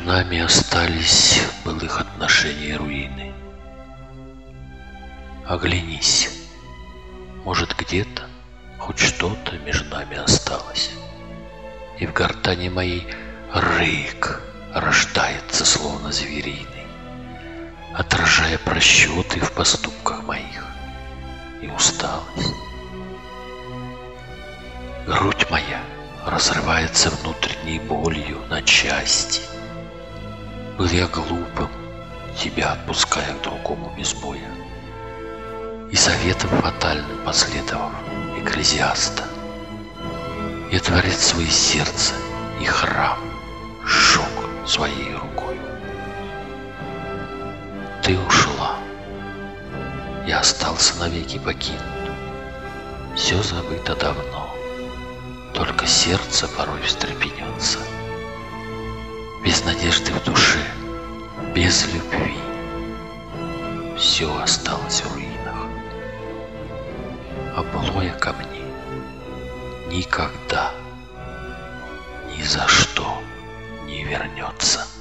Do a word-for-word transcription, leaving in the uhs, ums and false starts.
нами остались былых отношений руины. Оглянись, может, где-то хоть что-то между нами осталось, и в гортани моей рык рождается, словно звериный, отражая просчеты в поступках моих и усталость. Грудь моя разрывается внутренней болью на части. Был я глупым, тебя отпуская к другому без боя, и советом фатальным последовав экклезиаста. Я творец свое сердце и храм сжег своей рукой. Ты ушла, я остался навеки покинут. Все забыто давно, только сердце порой встрепенется. Без надежды в душе, без любви, все осталось в руинах. А былое ко мне никогда, ни за что не вернется.